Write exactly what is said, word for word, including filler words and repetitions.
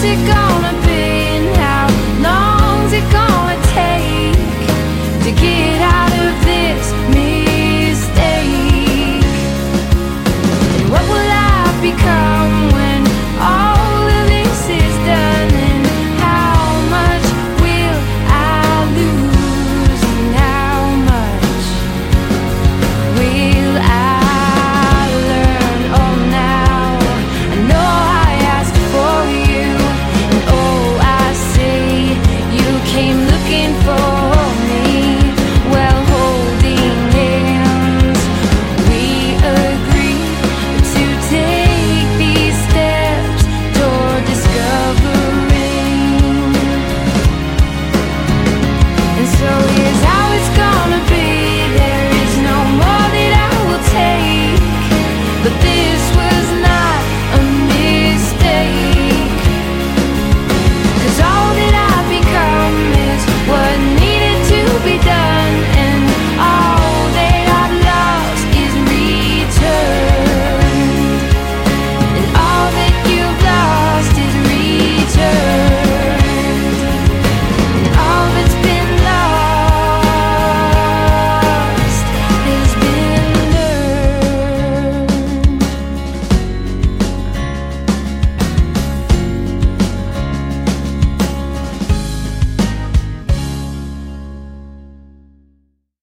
it gonna be and how long's it gonna take to get out of this mistake? And what will I become when all of this is done? And how much will I lose? And how much will I learn? Oh, now I know I asked for you, and oh, I say you came looking for me. Well, holding hands, we agreed to take these steps toward discovering. And so here's how it's gonna be. There is no more that I will take, but this